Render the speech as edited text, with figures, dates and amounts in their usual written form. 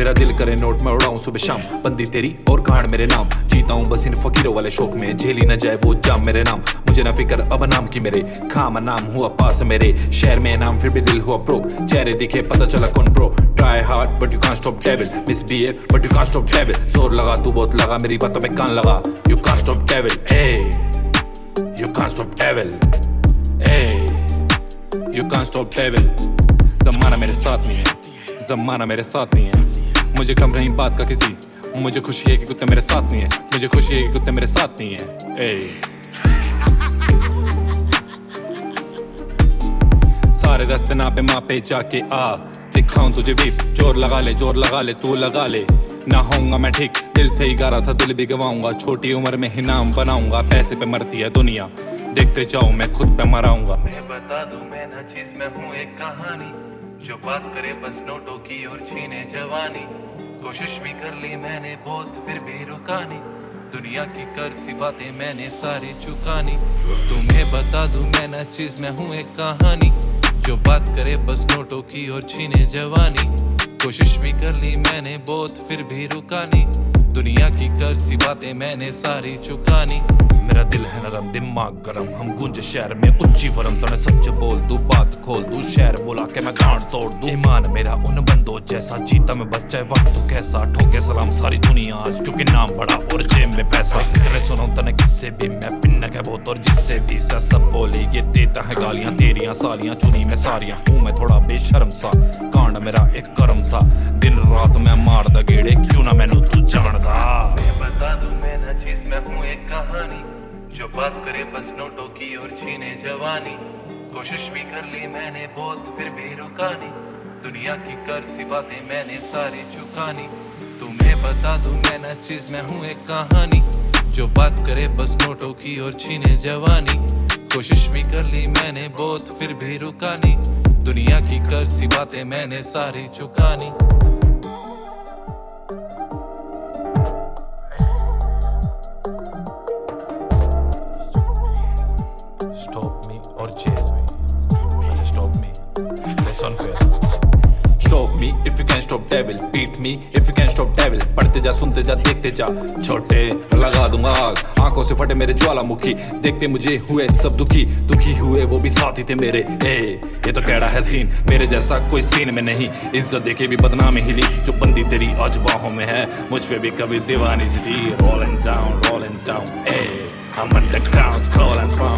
मेरा दिल करे नोट में उड़ाऊं सुबह शाम, बंदी तेरी और गाड़ मेरे नाम। जीता हूं बस इन फकीरों वाले शौक में, झेली न जाए वो जाम मेरे नाम। मुझे ना फिक्र अब नाम की मेरे, खामा नाम हुआ पास मेरे। शहर में नाम फिर भी दिल हुआ ब्रोक, चेहरे दिखे पता चला कौन bro. Try hard but you can't stop devil, misbehave but you can't stop devil. जोर लगा तू बहुत लगा, मेरी बातों में कान लगा। You can't stop devil, you can't stop devil, hey, you can't stop devil। ज़माना मेरे साथ नहीं है, ज़माना मेरे साथ नहीं है। मुझे कम नहीं बात का किसी, मुझे खुशी है कि कुत्ते मेरे साथ नहीं है। मुझे खुशी है कि कुत्ते मेरे साथ नहीं है, hey। सारे रास्ते ना पे माँ पे जाके आ, दिखाऊं तुझे भी। जोर लगा ले तू लगा ले। ना होऊंगा मैं ठीक, दिल से ही गा रहा था दिल भी गवाऊंगा। छोटी उम्र में ही नाम बनाऊंगा, पैसे पे मरती है दुनिया, देखते जाओ मैं खुद पे मराऊंगा। मैं बता दूं मैं ना चीज में हूँ एक कहानी, जो बात करे बस नोटों की और छीने जवानी। कोशिश भी कर ली मैंने बहुत फिर भी रुका नहीं, दुनिया की कर सी बातें मैंने सारी चुकानी। तुम्हें बता दूं मैं ना चीज में हूँ एक कहानी, जो बात करे बस नोटों की और छीने जवानी। कोशिश भी कर ली मैंने बहुत फिर भी रुका नहीं, दुनिया की कर सी बातें मैंने सारी चुकानी। मेरा दिल है नरम दिमाग गरम, हम गूंज शहर में उच्ची वरम। तो मैं सच बोल दूं बात खोल दूं, शहर बोला के मैं गांड तोड़ दूं। ईमान मेरा उन बंदों जैसा, जीता मैं बस चाहे वक्त तो कैसा। ठोके सलाम सारी दुनिया आज, क्योंकि नाम बड़ा और जेब में पैसा। तेरे सुनो तने किससे भी मैं पिन्न के बहुत, और जिससे भी सब बोले ये देता है गालियां। तेरियां सालियां चुनी मैं सारियां, हूँ मैं थोड़ा बेशर्म सा। कांड मेरा एक कर्म था, दिन रात मैं मार दा गेड़े, क्यों ना मैनू तू जानदा। मैं बता दूं मैं ना चीज में हूँ एक कहानी, जो बात करे बस नोटों की और छीने जवानी। कोशिश भी कर ली मैंने बहुत फिर भी रुका नहीं, दुनिया की कर सी बातें मैंने सारी चुकानी। तुम्हें बता दूं मैं ना चीज में हूँ एक कहानी, जो बात करे बस नोटों की और छीने जवानी। कोशिश भी कर ली मैंने बहुत फिर भी रुका नहीं, दुनिया की कर सी बातें मैंने सारी चुकानी। Stop me or chase me, अच्छा stop me, that's unfair। Stop me if you can't stop devil, beat me if you can't stop devil। पढ़ते जा सुनते जा देखते जा, छोटे लगा दूंगा आग, आंखों से फटे मेरे ज्वालामुखी। देखते मुझे हुए सब दुखी, दुखी हुए वो भी साथी थे मेरे। ये तो कैड़ा है सीन, मेरे जैसा कोई सीन में नहीं। इज्जत देखे भी बदनामी हिली, जो बंदी तेरी आज बाहों में है, मुझ पे भी कभी दीवानी सी थी। Rolling down, I'm underground, scrolling from